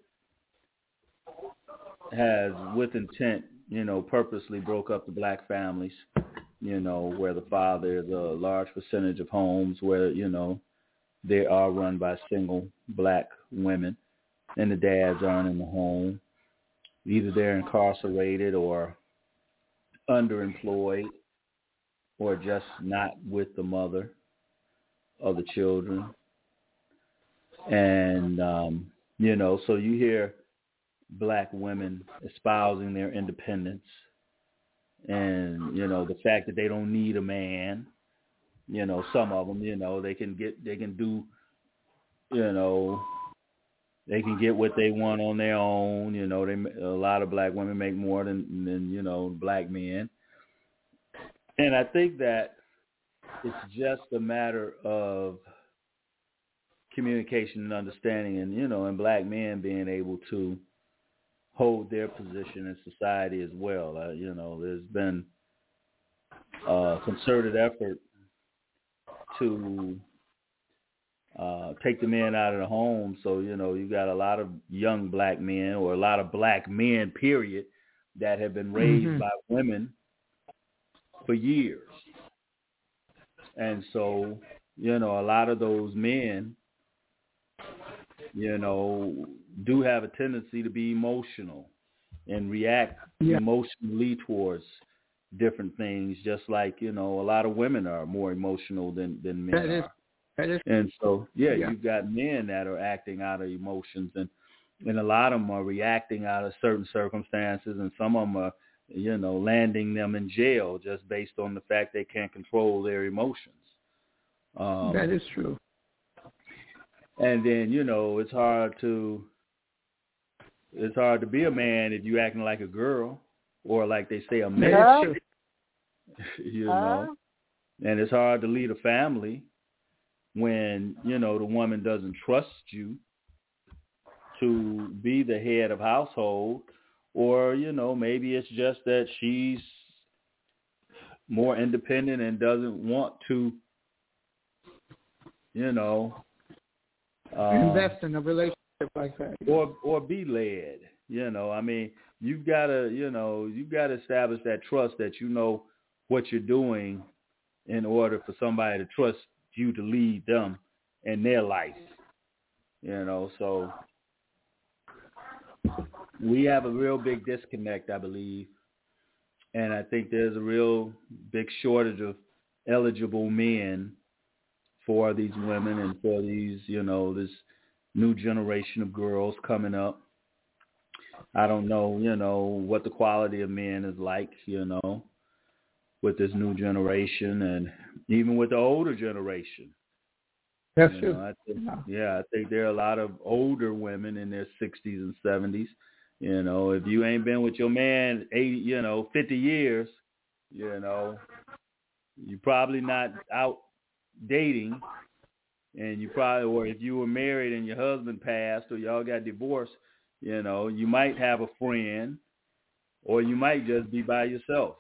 has, with intent, you know, purposely broke up the black families, you know, where the father is a large percentage of homes where, you know, they are run by single black women and the dads aren't in the home. Either they're incarcerated or underemployed or just not with the mother of the children. And, you know, so you hear black women espousing their independence and, you know, the fact that they don't need a man, you know, some of them, you know, they can do, you know, they can get what they want on their own. You know, a lot of black women make more than you know, black men. And I think that it's just a matter of communication and understanding, and, you know, and black men being able to hold their position in society as well. You know, there's been a concerted effort to take the men out of the home. So, you know, you got a lot of young black men, or a lot of black men, period, that have been raised by women for years. And so, you know, a lot of those men, you know, do have a tendency to be emotional and react emotionally towards different things, just like, you know, a lot of women are more emotional than men are. And so, you've got men that are acting out of emotions, and a lot of them are reacting out of certain circumstances, and some of them are, you know, landing them in jail just based on the fact they can't control their emotions. That is true. And then, you know, it's hard to be a man if you're acting like a girl, or like they say, a man. You know, and it's hard to lead a family when, you know, the woman doesn't trust you to be the head of household, or, you know, maybe it's just that she's more independent and doesn't want to, you know, invest in a relationship like that, or be led. You know, I mean, you've got to establish that trust, that you know what you're doing in order for somebody to trust you to lead them in their life. You know, so we have a real big disconnect, I believe, And I think there's a real big shortage of eligible men for these women and for these, this new generation of girls coming up. I don't know, what the quality of men is like, with this new generation and even with the older generation. That's true. I think there are a lot of older women in their 60s and 70s. If you ain't been with your man 50 years, you're probably not out dating, and you probably, or if you were married and your husband passed or y'all got divorced, you might have a friend, or you might just be by yourself.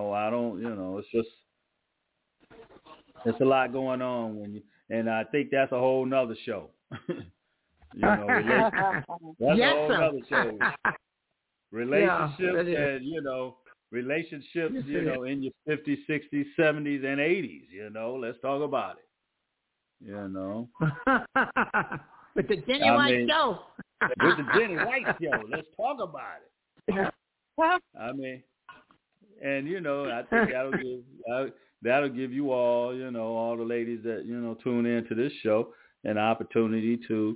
It's a lot going on and I think that's a whole nother show. That's a whole nother show. Relationships and, relationships, in your 50s, 60s, 70s, and 80s, let's talk about it. With the Jenny White Show. With the Jenny White Show. Let's talk about it. I think that'll give you all, all the ladies that, tune into this show an opportunity to,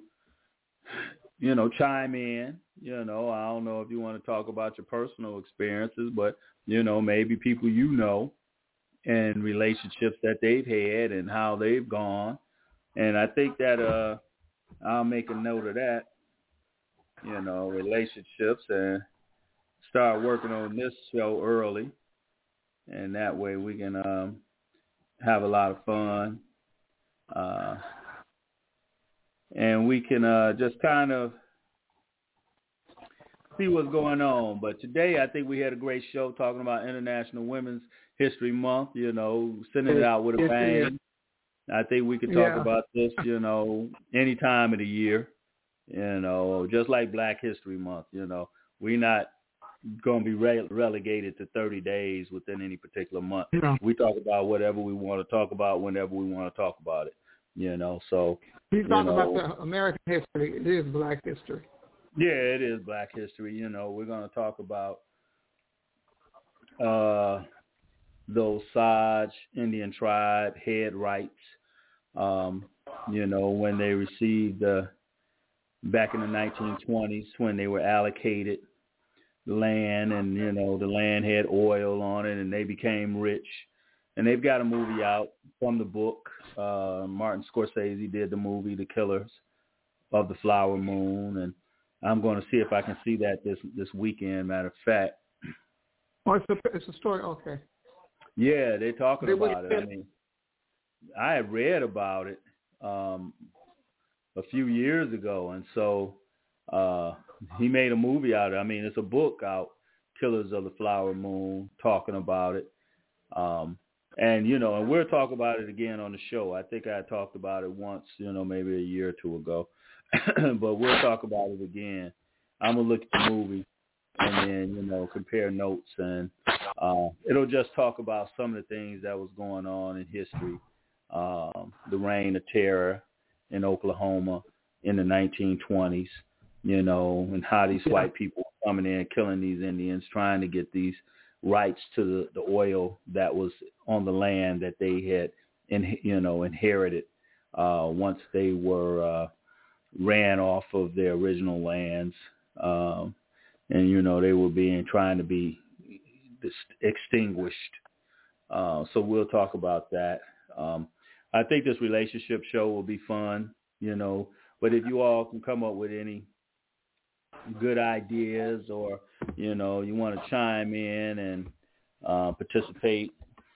chime in. I don't know if you want to talk about your personal experiences, but, maybe people and relationships that they've had and how they've gone. And I think that I'll make a note of that, relationships, and start working on this show early. And that way we can have a lot of fun. And we can just kind of see what's going on. But today I think we had a great show talking about International Women's History Month, sending it out with a bang. I think we could talk about this, any time of the year, just like Black History Month. We're not going to be relegated to 30 days within any particular month. Yeah. We talk about whatever we want to talk about whenever we want to talk about it, So you talk about the American history. It is Black history. Yeah, it is Black history. We're going to talk about those Osage Indian tribe head rights, when they received back in the 1920s when they were allocated land, and the land had oil on it and they became rich. And they've got a movie out from the book. Martin Scorsese did the movie The Killers of the Flower Moon, and I'm going to see if I can see that this weekend, matter of fact. Oh, it's a story, okay. Yeah, they're talking about it. I had read about it a few years ago, and so he made a movie out of it. It's a book out, Killers of the Flower Moon, talking about it. And we'll talk about it again on the show. I think I talked about it once, maybe a year or two ago. But we'll talk about it again. I'm going to look at the movie and then, compare notes. And it'll just talk about some of the things that was going on in history. The reign of terror in Oklahoma in the 1920s, and how these white people were coming in, killing these Indians, trying to get these rights to the oil that was on the land that they had, inherited once they were ran off of their original lands, and they were trying to be extinguished. So we'll talk about that. I think this relationship show will be fun, but if you all can come up with any good ideas, or you want to chime in and participate,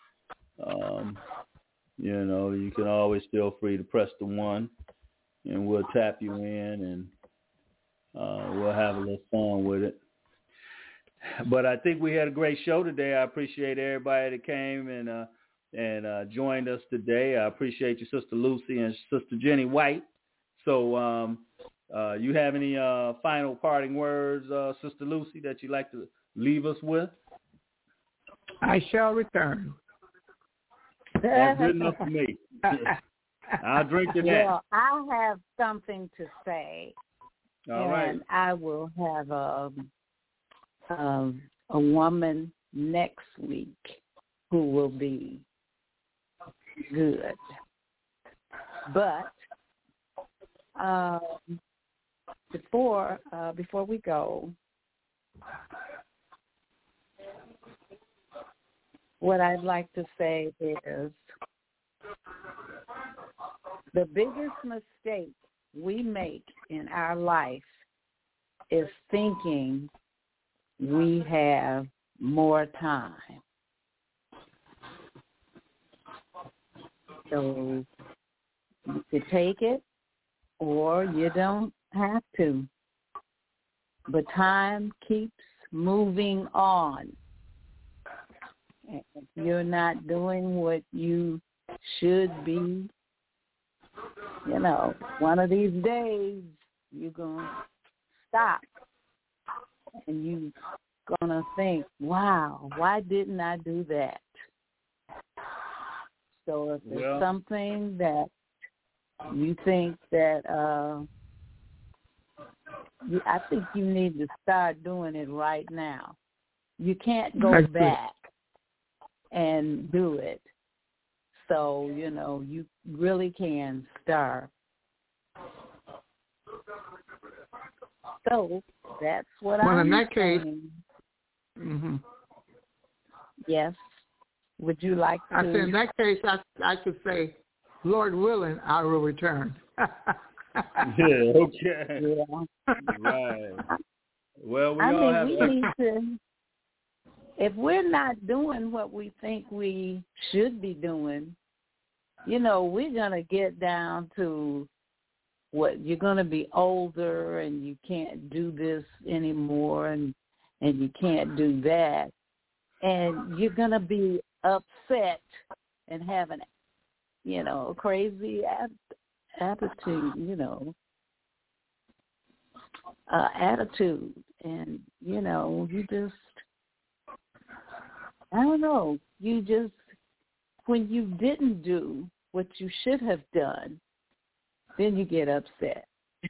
you can always feel free to press the 1 and we'll tap you in, and we'll have a little fun with it. But I think we had a great show today. I appreciate everybody that came and joined us today. I appreciate you, Sister Lucy and Sister Jenny White. So you have any final parting words, Sister Lucy, that you'd like to leave us with? I shall return. That's good enough for me. I'll drink to that. Well, I have something to say. All right. And I will have a woman next week who will be good. But before we go, what I'd like to say is the biggest mistake we make in our life is thinking we have more time. So you could take it or you don't have to. But time keeps moving on. And if you're not doing what you should be, one of these days you're going to stop and you're going to think, wow, why didn't I do that? So if there's something that you think that I think you need to start doing it right now. You can't go back and do it. So, you really can start. So that's what I'm saying. Well, in that case, yes. Would you like to? I said, in that case, I could say, Lord willing, I will return. Yeah, okay. Yeah. Right. Well, we need to, if we're not doing what we think we should be doing, we're going to get down to what you're going to be older and you can't do this anymore and you can't do that. And you're going to be upset and have an, crazy attitude, attitude. And, you just, I don't know, you just, when you didn't do what you should have done, then you get upset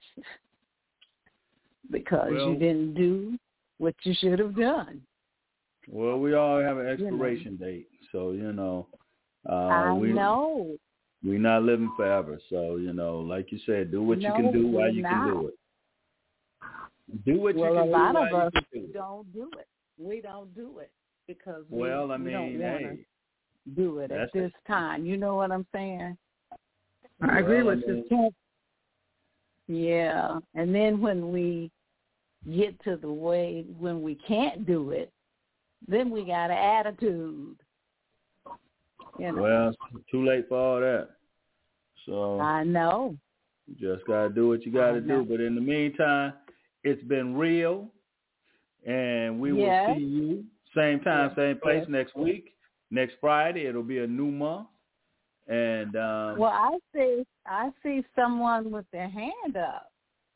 because you didn't do what you should have done. Well, we all have an expiration date, so, I know. We're not living forever. So, like you said, do what you can do while you can do it. Do what you can do while you can do it. Well, a lot of us don't do it. We don't do it because we don't want to do it at this time. You know what I'm saying? I agree with you. Yeah. And then when we get to the way when we can't do it, then we got an attitude. Well, it's too late for all that. So I know. You just got to do what you got to do. But in the meantime, it's been real. And we will see you same time, same place next week. Next Friday, it'll be a new month. And well, I see someone with their hand up.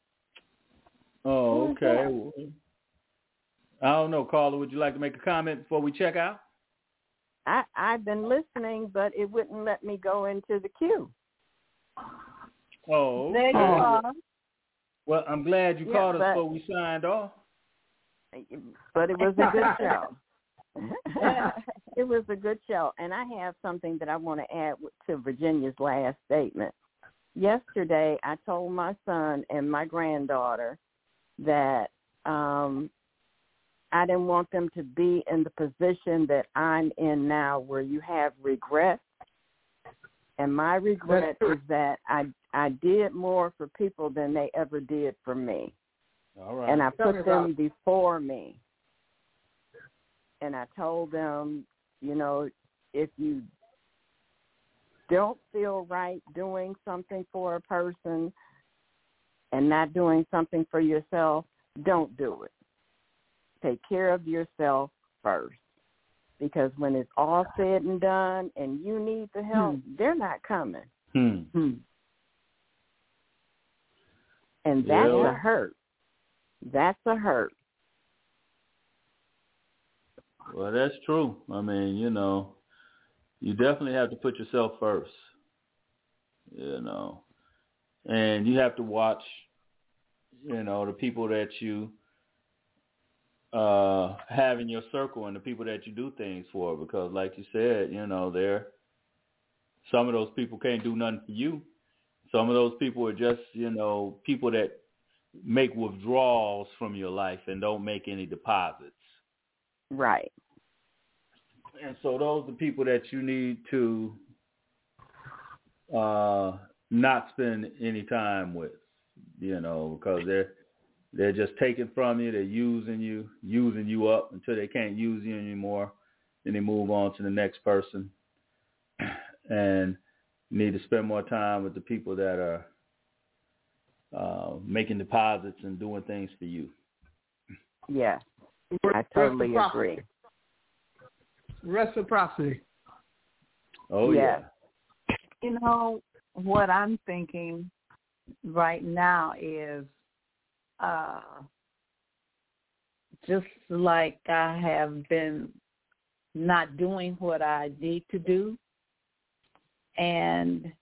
Oh, okay. Well, I don't know, Carla. Would you like to make a comment before we check out? I've been listening, but it wouldn't let me go into the queue. Oh, okay. There you are. Well, I'm glad you called us before we signed off. But it was a good show. It was a good show. And I have something that I want to add to Virginia's last statement. Yesterday, I told my son and my granddaughter that I didn't want them to be in the position that I'm in now where you have regret. And my regret is that I did more for people than they ever did for me. All right. And I put them before me. And I told them, if you don't feel right doing something for a person and not doing something for yourself, don't do it. Take care of yourself first. Because when it's all said and done and you need the help, they're not coming. And that's a hurt. That's a hurt. Well, that's true. I mean, you definitely have to put yourself first, and you have to watch, the people that you having your circle and the people that you do things for, because like you said, some of those people can't do nothing for you. Some of those people are just, people that make withdrawals from your life and don't make any deposits. Right. And so those are people that you need to not spend any time with, because they're just taking from you. They're using you up until they can't use you anymore. Then they move on to the next person, and need to spend more time with the people that are making deposits and doing things for you. Yeah, I totally agree. Reciprocity. Oh, yeah. What I'm thinking right now is just like I have been not doing what I need to do, and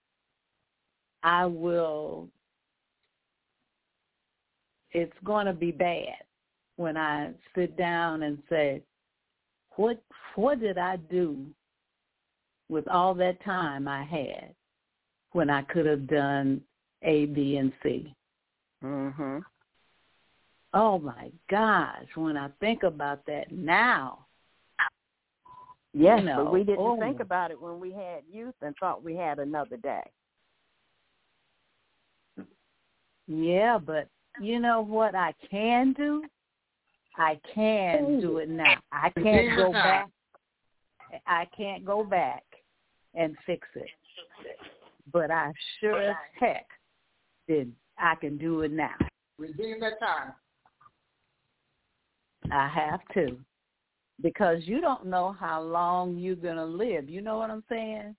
it's going to be bad when I sit down and say, what did I do with all that time I had when I could have done A, B, and C? Mhm. Oh, my gosh, when I think about that now. Yes, but we didn't think about it when we had youth and thought we had another day. Yeah, but you know what I can do? I can do it now. I can't go back. I can't go back and fix it. But I sure as heck I can do it now. Redeem that time. I have to. Because you don't know how long you're going to live. You know what I'm saying?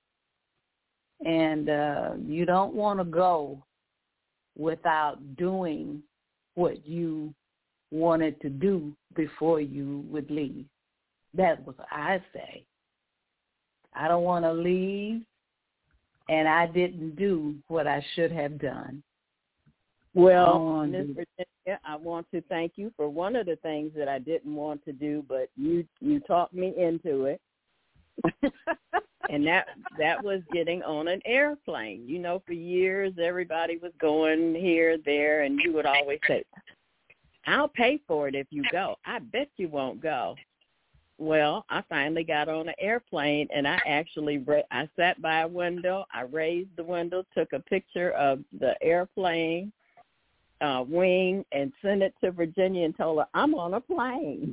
And you don't want to go without doing what you wanted to do before you would leave. That's what I say. I don't want to leave, and I didn't do what I should have done. Well, Ms. Virginia, I want to thank you for one of the things that I didn't want to do, but you talked me into it. And that was getting on an airplane. For years everybody was going here, there, and you would always say, I'll pay for it if you go. I bet you won't go. Well, I finally got on an airplane, and I sat by a window. I raised the window, took a picture of the airplane wing, and sent it to Virginia and told her, I'm on a plane.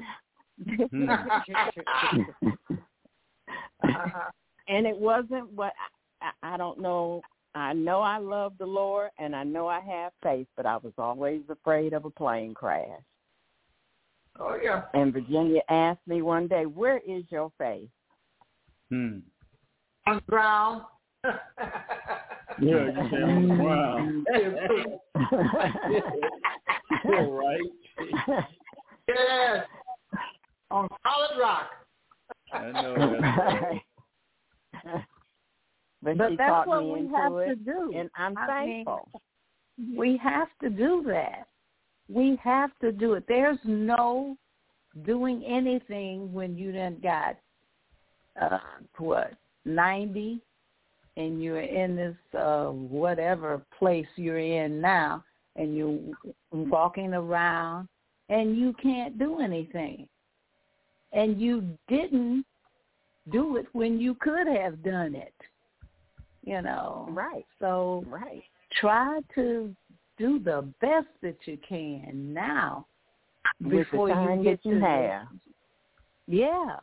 And it wasn't what I don't know. I know I love the Lord, and I know I have faith, but I was always afraid of a plane crash. Oh, yeah. And Virginia asked me one day, where is your faith? On the ground. Yeah, you said on the ground. All right. Yes. On solid rock. I know that's right. But she that's what we have to do. And I'm thankful. We have to do that. We have to do it. There's no doing anything when you done got, 90, and you're in this whatever place you're in now, and you're walking around, and you can't do anything. And you didn't do it when you could have done it, Right. So right. Try to do the best that you can now before with the time you get that you to have. Yeah.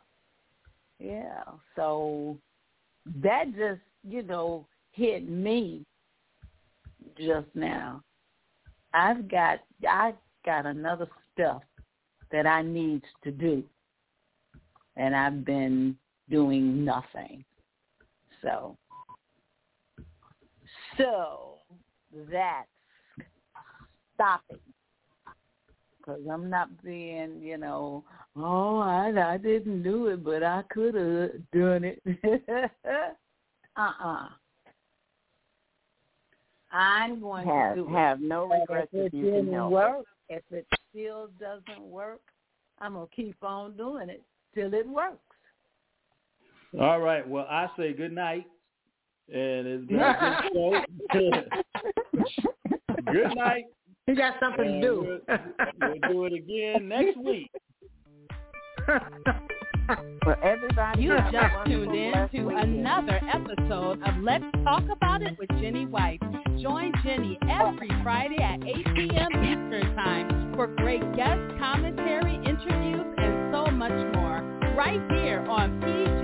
So that just, hit me just now. I got another stuff that I need to do, and I've been doing nothing. So that's stopping. Because I'm not being, I didn't do it, but I could have done it. I'm going to do have no regrets if you can help. If it still doesn't work, I'm going to keep on doing it till it works. All right. Well, I say good night. And it's been a good show. Good night. He got something to do. We'll do it again next week. For everybody, You just tuned in to another episode of Let's Talk About It with Jenny White. Join Jenny every Friday at 8 p.m. Eastern Time for great guest commentary, interviews, and so much more. Right here on PJ